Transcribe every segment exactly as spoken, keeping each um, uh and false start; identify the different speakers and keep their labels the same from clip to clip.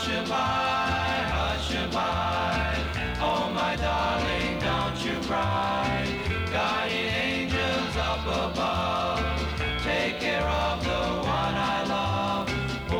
Speaker 1: Hush-a-bye, hush-a-bye. Oh, my darling, don't you cry. Guardian angels up above, take care of the one I love. Oh,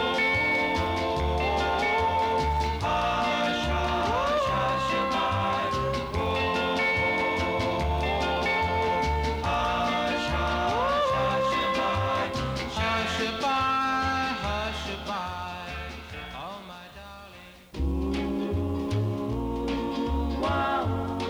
Speaker 1: hush, hush, hush-a-bye. Oh, hush, hush, hush-a-bye. Hush-a-bye, hush-a-bye. Oh, my darling. Wow.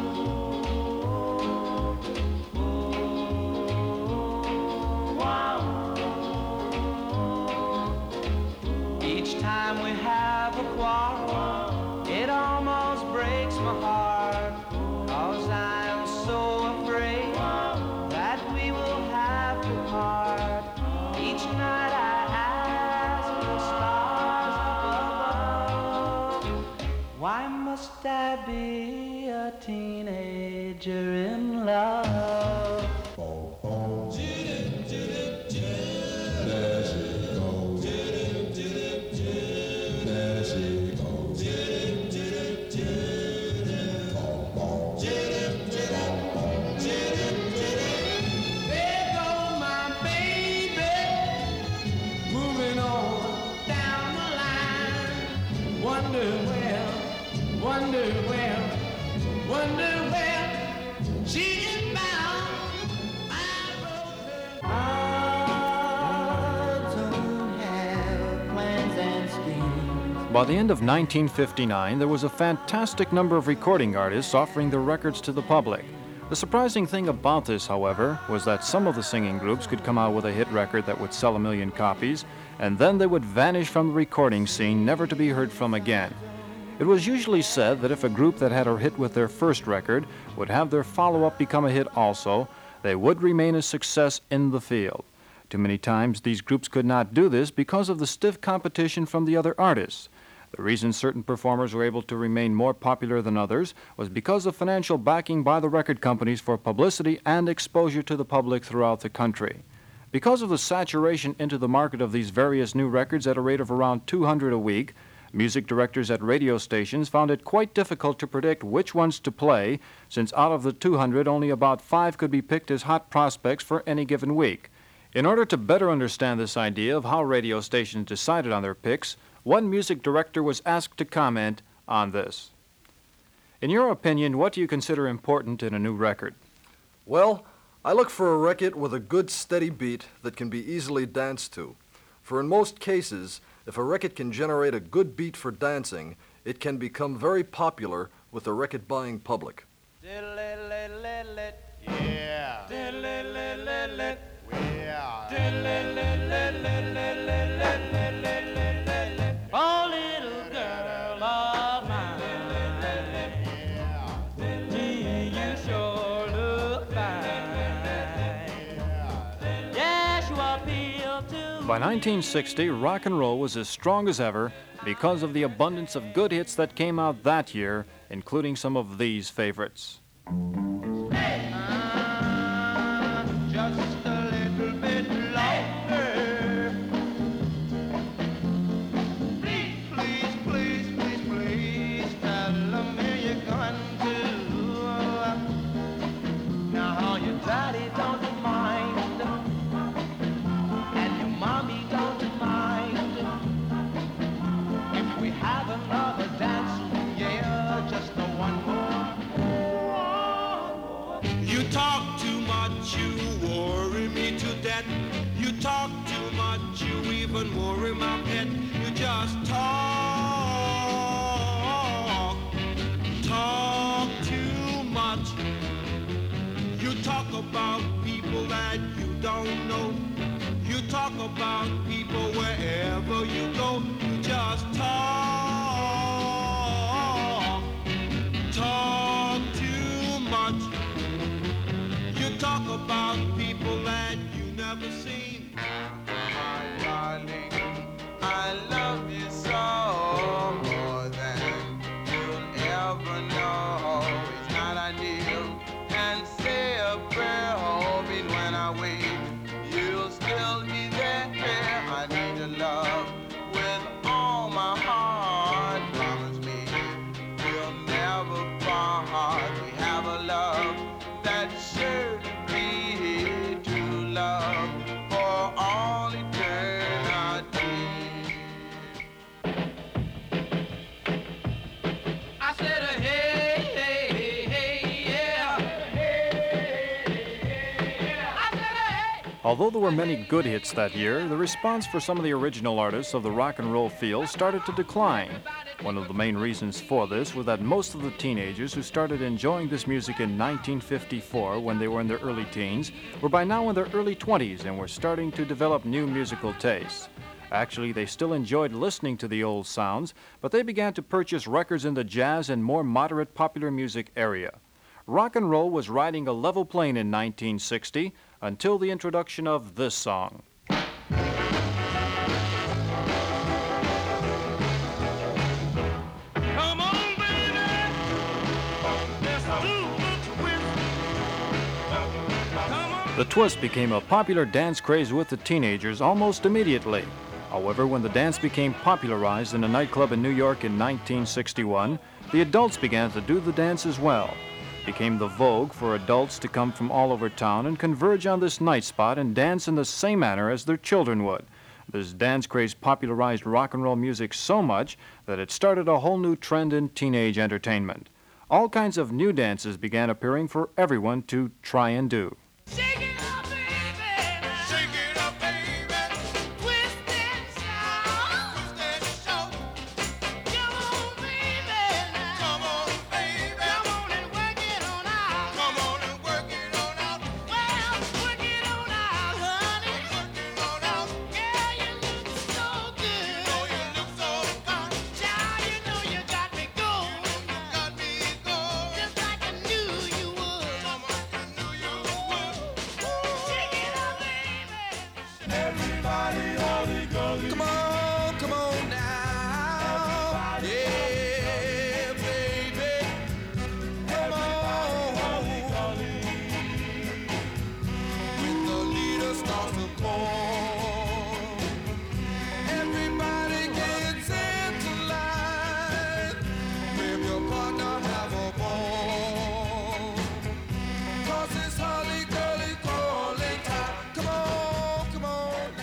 Speaker 1: Each time we have a quarrel, it almost breaks my heart, 'cause I'm so afraid that we will have to part. Each night I ask the stars above, why must I be a teenager in love? There goes my baby, moving on down the line. Wonder where, wonder where, wonder where she is bound. I wrote her. I don't have plans and schemes.
Speaker 2: By the end of nineteen fifty-nine, there was a fantastic number of recording artists offering their records to the public. The surprising thing about this, however, was that some of the singing groups could come out with a hit record that would sell a million copies, and then they would vanish from the recording scene, never to be heard from again. It was usually said that if a group that had a hit with their first record would have their follow-up become a hit also, they would remain a success in the field. Too many times these groups could not do this because of the stiff competition from the other artists. The reason certain performers were able to remain more popular than others was because of financial backing by the record companies for publicity and exposure to the public throughout the country. Because of the saturation into the market of these various new records at a rate of around two hundred a week, music directors at radio stations found it quite difficult to predict which ones to play, since out of the two hundred, only about five could be picked as hot prospects for any given week. In order to better understand this idea of how radio stations decided on their picks, one music director was asked to comment on this. In your opinion, what do you consider important in a new record?
Speaker 3: Well, I look for a record with a good steady beat that can be easily danced to. For in most cases, if a record can generate a good beat for dancing, it can become very popular with the record-buying public.
Speaker 1: Yeah. Oh, little girl of mine, gee, you sure look fine. Yes, you appeal to
Speaker 2: By nineteen sixty, rock and roll was as strong as ever because of the abundance of good hits that came out that year, including some of these favorites.
Speaker 1: just a little bit longer. Please, please, please, please, please, tell me you're going to. Now your daddy don't mind, and your mommy don't mind, if we have another dance, yeah, just a one more. You talk too much, you worry me to death. You talk too much, you even worry my pet. You just talk, talk too much. You talk about people that you don't know. You talk about people wherever you go. You just talk, talk too much. You talk about people that you never seen. My darling, I love you so, more than you'll ever know. It's not ideal, and say a prayer, hoping when I wait, you'll still be there
Speaker 2: Although there were many good hits that year, the response for some of the original artists of the rock and roll field started to decline. One of the main reasons for this was that most of the teenagers who started enjoying this music in nineteen fifty-four when they were in their early teens were by now in their early twenties and were starting to develop new musical tastes. Actually, they still enjoyed listening to the old sounds, but they began to purchase records in the jazz and more moderate popular music area. Rock and roll was riding a level plane in nineteen sixty until the introduction of this song. The twist became a popular dance craze with the teenagers almost immediately. However, when the dance became popularized in a nightclub in New York in nineteen sixty-one, the adults began to do the dance as well. It became the vogue for adults to come from all over town and converge on this night spot and dance in the same manner as their children would. This dance craze popularized rock and roll music so much that it started a whole new trend in teenage entertainment. All kinds of new dances began appearing for everyone to try and do.
Speaker 4: Shake it up, baby. Shake it up, baby. Twist and shout. Twist and shout. Come on, baby. Come on, baby. Come on and work it on out. Come on and work it on out. Well, work it on out, honey. Work it on out. Girl, you look so good. Oh, you look so good. Child, you know you got me going. You got me going. Just like I knew you would. Come on, I knew you would.
Speaker 1: Everybody, holly golly.
Speaker 4: Come on, come on now. Yeah, baby. Come on. When the leader starts to call, everybody gets into line. With your partner, have a ball. 'Cause it's holly golly calling time. Come on, come on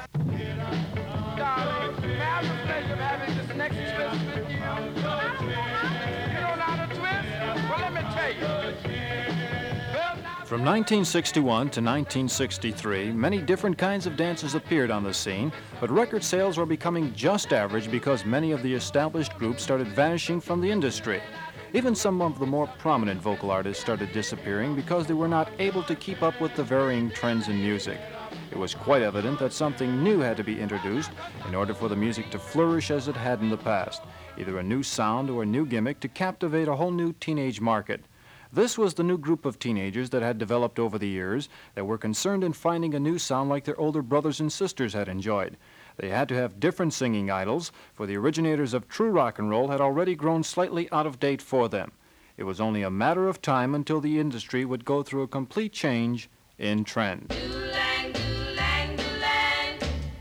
Speaker 4: now.
Speaker 5: Darling, may I have the pleasure of having this next twist with you? You don't know how to twist? Well, let me tell you. Well, now-
Speaker 2: From nineteen sixty-one to nineteen sixty-three, many different kinds of dances appeared on the scene, but record sales were becoming just average because many of the established groups started vanishing from the industry. Even some of the more prominent vocal artists started disappearing because they were not able to keep up with the varying trends in music. It was quite evident that something new had to be introduced in order for the music to flourish as it had in the past, either a new sound or a new gimmick to captivate a whole new teenage market. This was the new group of teenagers that had developed over the years that were concerned in finding a new sound like their older brothers and sisters had enjoyed. They had to have different singing idols, for the originators of true rock and roll had already grown slightly out of date for them. It was only a matter of time until the industry would go through a complete change in trend.
Speaker 6: Doo-lang, doo-lang, doo-lang.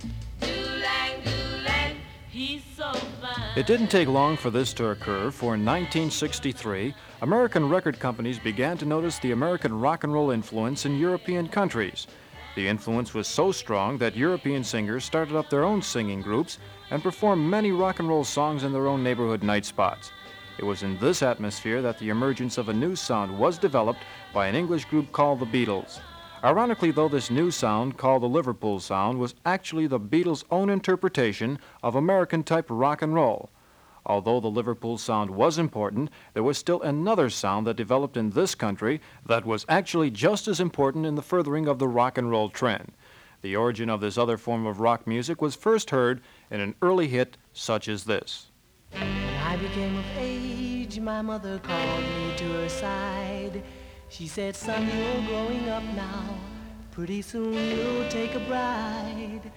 Speaker 6: Doo-lang, doo-lang. He's so fine.
Speaker 2: It didn't take long for this to occur, for in nineteen sixty-three, American record companies began to notice the American rock and roll influence in European countries. The influence was so strong that European singers started up their own singing groups and performed many rock and roll songs in their own neighborhood night spots. It was in this atmosphere that the emergence of a new sound was developed by an English group called the Beatles. Ironically, though, this new sound, called the Liverpool sound, was actually the Beatles' own interpretation of American-type rock and roll. Although the Liverpool sound was important, there was still another sound that developed in this country that was actually just as important in the furthering of the rock and roll trend. The origin of this other form of rock music was first heard in an early hit such as this.
Speaker 7: When I became of age, my mother called me to her side. She said, son, you're growing up now. Pretty soon you'll take a bride.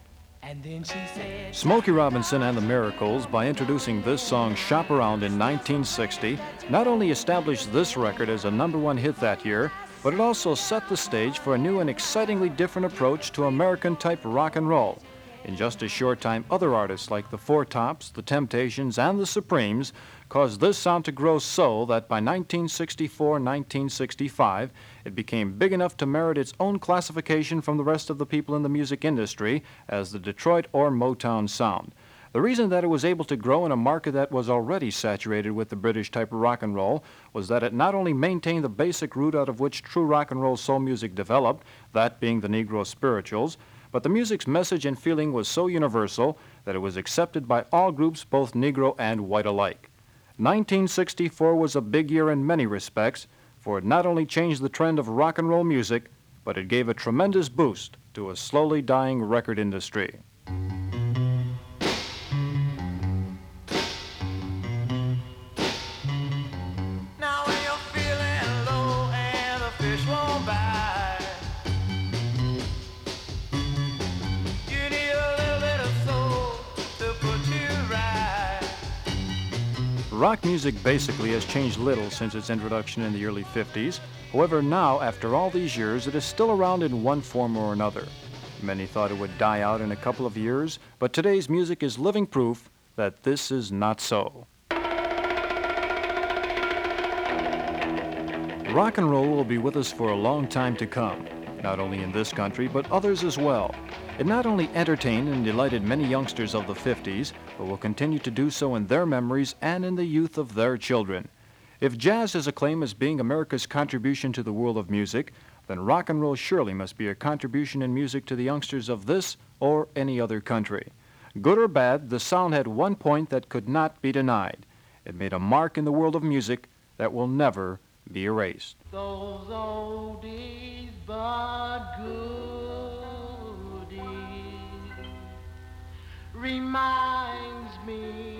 Speaker 7: And then she said,
Speaker 2: Smokey Robinson and the Miracles, by introducing this song Shop Around in nineteen sixty, not only established this record as a number one hit that year, but it also set the stage for a new and excitingly different approach to American-type rock and roll. In just a short time, other artists like the Four Tops, the Temptations, and the Supremes caused this sound to grow so that by nineteen sixty-four nineteen sixty-five, it became big enough to merit its own classification from the rest of the people in the music industry as the Detroit or Motown sound. The reason that it was able to grow in a market that was already saturated with the British type of rock and roll was that it not only maintained the basic root out of which true rock and roll soul music developed, that being the Negro spirituals, but the music's message and feeling was so universal that it was accepted by all groups, both Negro and white alike. nineteen sixty-four was a big year in many respects, for it not only changed the trend of rock and roll music, but it gave a tremendous boost to a slowly dying record industry.
Speaker 4: Now when you're feeling low and the fish won't bite, you need a little bit of soul to put you right.
Speaker 2: Rock music basically has changed little since its introduction in the early fifties. However, now, after all these years, it is still around in one form or another. Many thought it would die out in a couple of years, but today's music is living proof that this is not so. Rock and roll will be with us for a long time to come, not only in this country, but others as well. It not only entertained and delighted many youngsters of the fifties, but will continue to do so in their memories and in the youth of their children. If jazz is acclaimed as being America's contribution to the world of music, then rock and roll surely must be a contribution in music to the youngsters of this or any other country. Good or bad, the sound had one point that could not be denied. It made a mark in the world of music that will never be erased.
Speaker 7: Those oldies but goodies reminds me